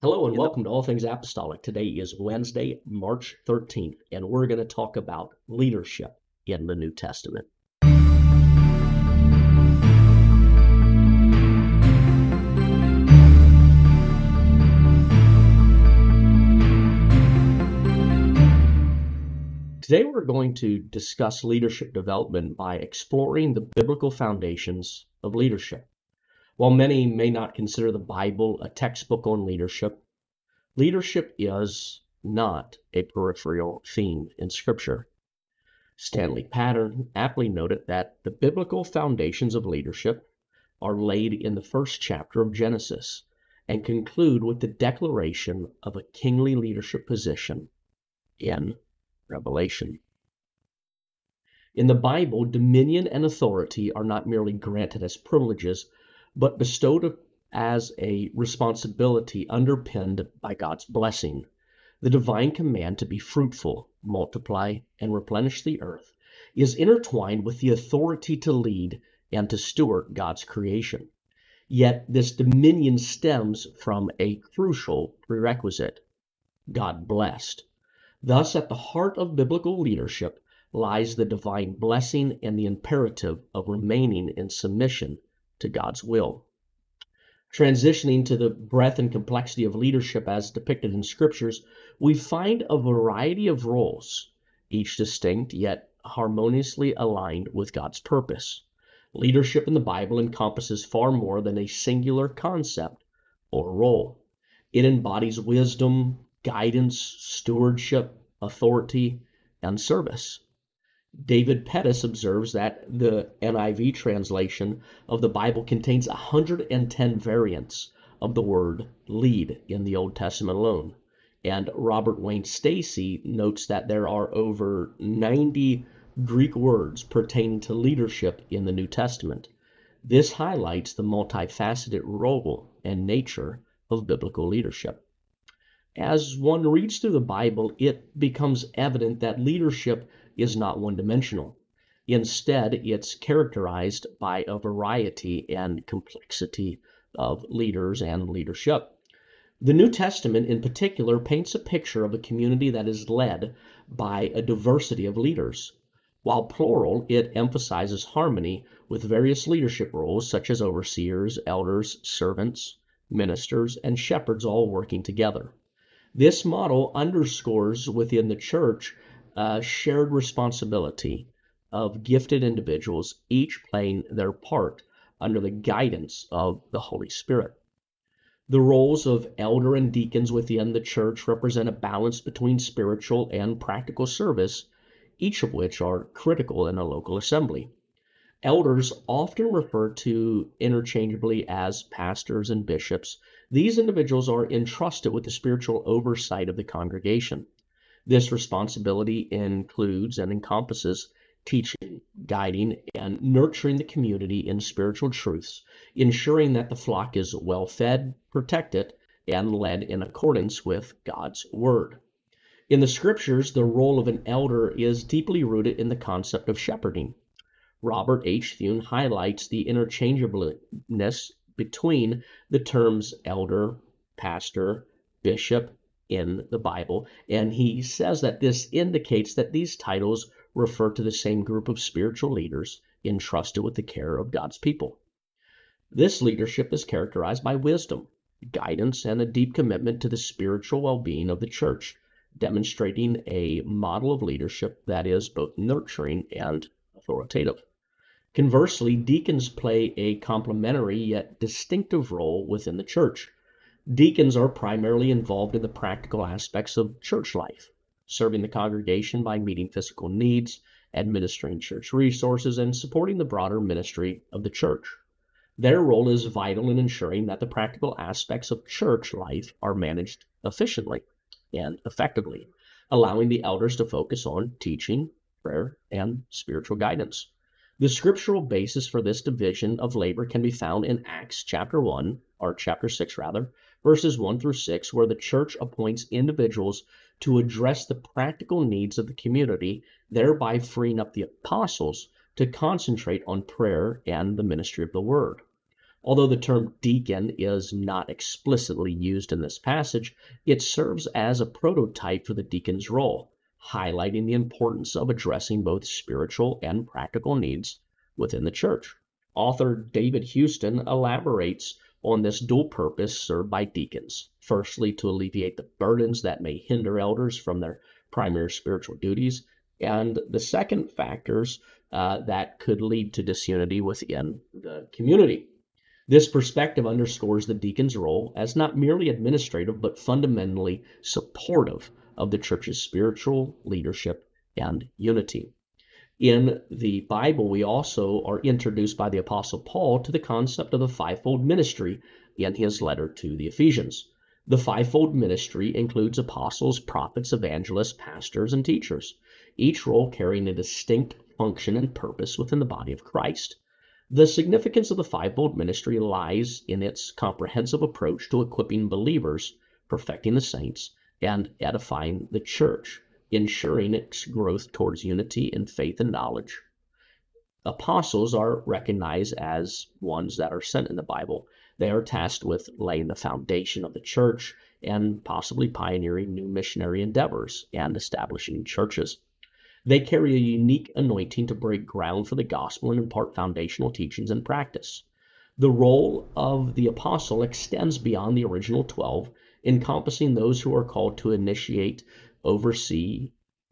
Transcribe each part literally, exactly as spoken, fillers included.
Hello and In the welcome to All Things Apostolic. Today is Wednesday, March thirteenth, and we're going to talk about leadership in the New Testament. Today we're going to discuss leadership development by exploring the biblical foundations of leadership. While many may not consider the Bible a textbook on leadership, leadership is not a peripheral theme in Scripture. Stanley Pattern aptly noted that the biblical foundations of leadership are laid in the first chapter of Genesis and conclude with the declaration of a kingly leadership position in Revelation. In the Bible, dominion and authority are not merely granted as privileges, but bestowed as a responsibility underpinned by God's blessing. The divine command to be fruitful, multiply, and replenish the earth is intertwined with the authority to lead and to steward God's creation. Yet this dominion stems from a crucial prerequisite: God blessed. Thus, at the heart of biblical leadership lies the divine blessing and the imperative of remaining in submission to God's will. Transitioning to the breadth and complexity of leadership as depicted in Scriptures, we find a variety of roles, each distinct yet harmoniously aligned with God's purpose. Leadership in the Bible encompasses far more than a singular concept or role. It embodies wisdom, guidance, stewardship, authority, and service. David Pettis observes that the N I V translation of the Bible contains one hundred ten variants of the word lead in the Old Testament alone. And Robert Wayne Stacy notes that there are over ninety Greek words pertaining to leadership in the New Testament. This highlights the multifaceted role and nature of biblical leadership. As one reads through the Bible, it becomes evident that leadership is not one-dimensional. Instead, it's characterized by a variety and complexity of leaders and leadership. The New Testament, in particular, paints a picture of a community that is led by a diversity of leaders. While plural, it emphasizes harmony with various leadership roles such as overseers, elders, servants, ministers, and shepherds all working together. This model underscores within the church a shared responsibility of gifted individuals, each playing their part under the guidance of the Holy Spirit. The roles of elder and deacons within the church represent a balance between spiritual and practical service, each of which are critical in a local assembly. Elders, often referred to interchangeably as pastors and bishops, these individuals are entrusted with the spiritual oversight of the congregation. This responsibility includes and encompasses teaching, guiding, and nurturing the community in spiritual truths, ensuring that the flock is well fed, protected, and led in accordance with God's Word. In the Scriptures, the role of an elder is deeply rooted in the concept of shepherding. Robert H. Thune highlights the interchangeableness between the terms elder, pastor, bishop in the Bible, and he says that this indicates that these titles refer to the same group of spiritual leaders entrusted with the care of God's people. This leadership is characterized by wisdom, guidance, and a deep commitment to the spiritual well-being of the church, demonstrating a model of leadership that is both nurturing and authoritative. Conversely, deacons play a complementary yet distinctive role within the church. Deacons are primarily involved in the practical aspects of church life, serving the congregation by meeting physical needs, administering church resources, and supporting the broader ministry of the church. Their role is vital in ensuring that the practical aspects of church life are managed efficiently and effectively, allowing the elders to focus on teaching, prayer, and spiritual guidance. The scriptural basis for this division of labor can be found in Acts chapter one, or chapter six rather, verses one through six, where the church appoints individuals to address the practical needs of the community, thereby freeing up the apostles to concentrate on prayer and the ministry of the word. Although the term deacon is not explicitly used in this passage, it serves as a prototype for the deacon's role, highlighting the importance of addressing both spiritual and practical needs within the church. Author David Houston elaborates on this dual purpose served by deacons. Firstly, to alleviate the burdens that may hinder elders from their primary spiritual duties, and the second, factors uh, that could lead to disunity within the community. This perspective underscores the deacon's role as not merely administrative, but fundamentally supportive of the church's spiritual leadership and unity. In the Bible, we also are introduced by the Apostle Paul to the concept of the fivefold ministry in his letter to the Ephesians. The fivefold ministry includes apostles, prophets, evangelists, pastors, and teachers, each role carrying a distinct function and purpose within the body of Christ. The significance of the fivefold ministry lies in its comprehensive approach to equipping believers, perfecting the saints, and edifying the church, ensuring its growth towards unity in faith and knowledge. Apostles are recognized as ones that are sent in the Bible. They are tasked with laying the foundation of the church and possibly pioneering new missionary endeavors and establishing churches. They carry a unique anointing to break ground for the gospel and impart foundational teachings and practice. The role of the apostle extends beyond the original twelve, encompassing those who are called to initiate, oversee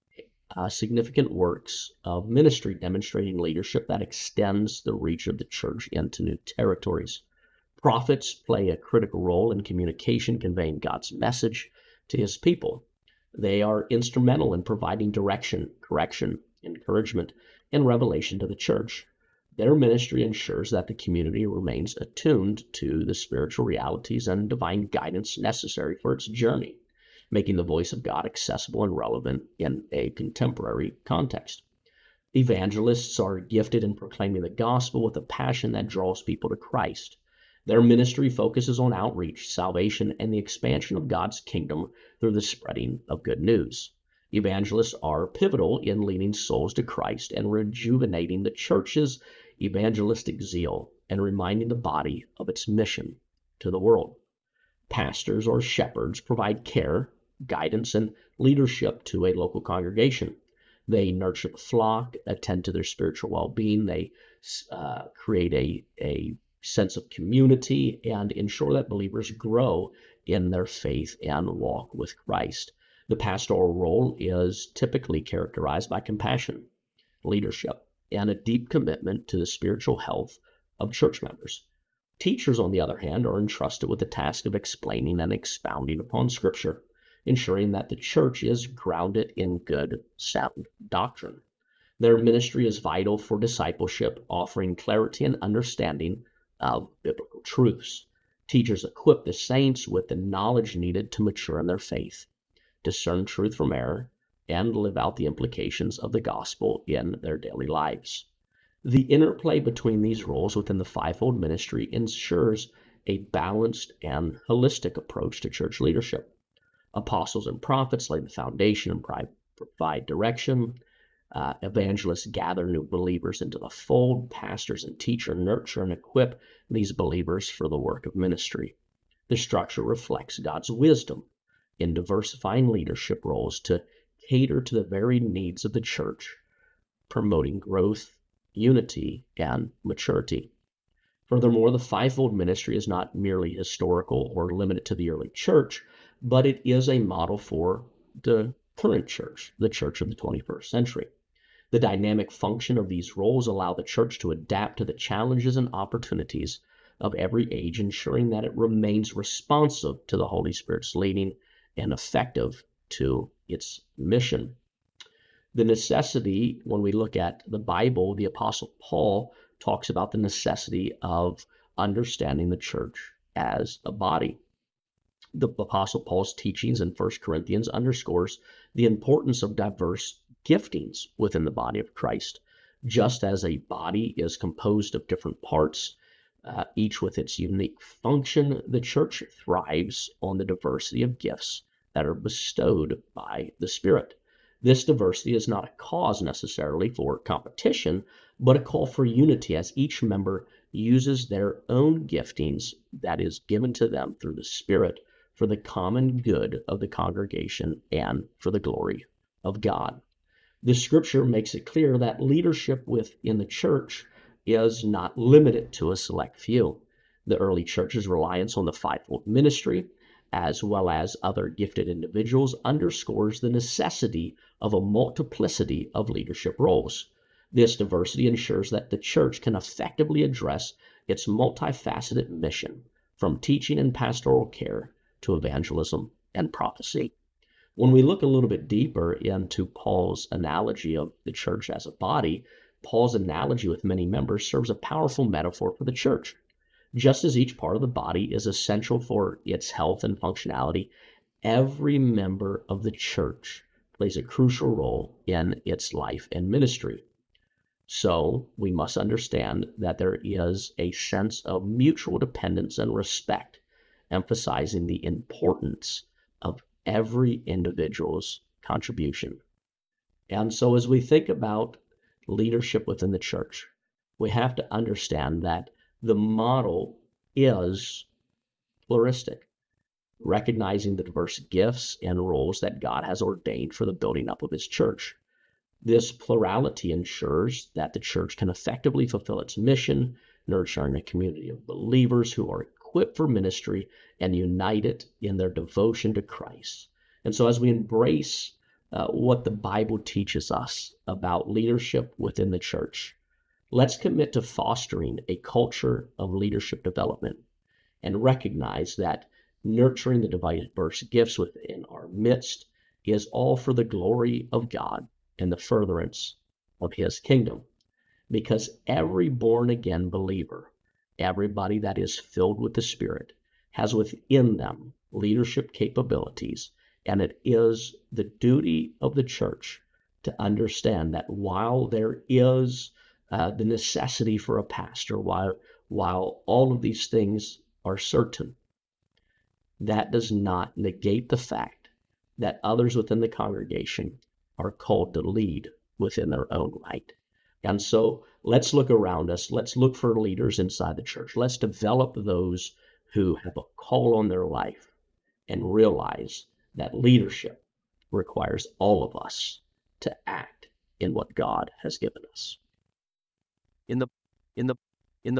uh, significant works of ministry, demonstrating leadership that extends the reach of the church into new territories. Prophets play a critical role in communication, conveying God's message to his people. They are instrumental in providing direction, correction, encouragement, and revelation to the church. Their ministry ensures that the community remains attuned to the spiritual realities and divine guidance necessary for its journey, making the voice of God accessible and relevant in a contemporary context. Evangelists are gifted in proclaiming the gospel with a passion that draws people to Christ. Their ministry focuses on outreach, salvation, and the expansion of God's kingdom through the spreading of good news. Evangelists are pivotal in leading souls to Christ and rejuvenating the church's evangelistic zeal and reminding the body of its mission to the world. Pastors or shepherds provide care, guidance, and leadership to a local congregation. They nurture the flock, attend to their spiritual well-being, they uh, create a, a sense of community, and ensure that believers grow in their faith and walk with Christ. The pastoral role is typically characterized by compassion, leadership, and a deep commitment to the spiritual health of church members. Teachers, on the other hand, are entrusted with the task of explaining and expounding upon Scripture, ensuring that the church is grounded in good, sound doctrine. Their ministry is vital for discipleship, offering clarity and understanding of biblical truths. Teachers equip the saints with the knowledge needed to mature in their faith, discern truth from error, and live out the implications of the gospel in their daily lives. The interplay between these roles within the fivefold ministry ensures a balanced and holistic approach to church leadership. Apostles and prophets lay the foundation and provide direction. Uh, evangelists gather new believers into the fold. Pastors and teachers nurture and equip these believers for the work of ministry. The structure reflects God's wisdom in diversifying leadership roles to cater to the varied needs of the church, promoting growth, unity, and maturity. Furthermore, the fivefold ministry is not merely historical or limited to the early church, but it is a model for the current church, the church of the twenty-first century. The dynamic function of these roles allow the church to adapt to the challenges and opportunities of every age, ensuring that it remains responsive to the Holy Spirit's leading and effective to its mission. The necessity, when we look at the Bible, the Apostle Paul talks about the necessity of understanding the church as a body. The Apostle Paul's teachings in First Corinthians underscores the importance of diverse giftings within the body of Christ. Just as a body is composed of different parts, uh, each with its unique function, the church thrives on the diversity of gifts that are bestowed by the Spirit. This diversity is not a cause necessarily for competition, but a call for unity as each member uses their own giftings that is given to them through the Spirit for the common good of the congregation and for the glory of God. The scripture makes it clear that leadership within the church is not limited to a select few. The early church's reliance on the fivefold ministry, as well as other gifted individuals, underscores the necessity of a multiplicity of leadership roles. This diversity ensures that the church can effectively address its multifaceted mission, from teaching and pastoral care to evangelism and prophecy. When we look a little bit deeper into Paul's analogy of the church as a body, Paul's analogy with many members serves a powerful metaphor for the church. Just as each part of the body is essential for its health and functionality, every member of the church plays a crucial role in its life and ministry. So we must understand that there is a sense of mutual dependence and respect, emphasizing the importance of every individual's contribution. And so as we think about leadership within the church, we have to understand that the model is pluralistic, recognizing the diverse gifts and roles that God has ordained for the building up of his church. This plurality ensures that the church can effectively fulfill its mission, nurturing a community of believers who are equipped for ministry and united in their devotion to Christ. And so as we embrace uh, what the Bible teaches us about leadership within the church, let's commit to fostering a culture of leadership development and recognize that nurturing the diverse gifts within our midst is all for the glory of God and the furtherance of his kingdom. Because every born-again believer, everybody that is filled with the Spirit, has within them leadership capabilities, and it is the duty of the church to understand that while there is uh, the necessity for a pastor, while, while all of these things are certain, that does not negate the fact that others within the congregation are called to lead within their own right. And so let's look around us. Let's look for leaders inside the church. Let's develop those who have a call on their life and realize that leadership requires all of us to act in what God has given us. In the in the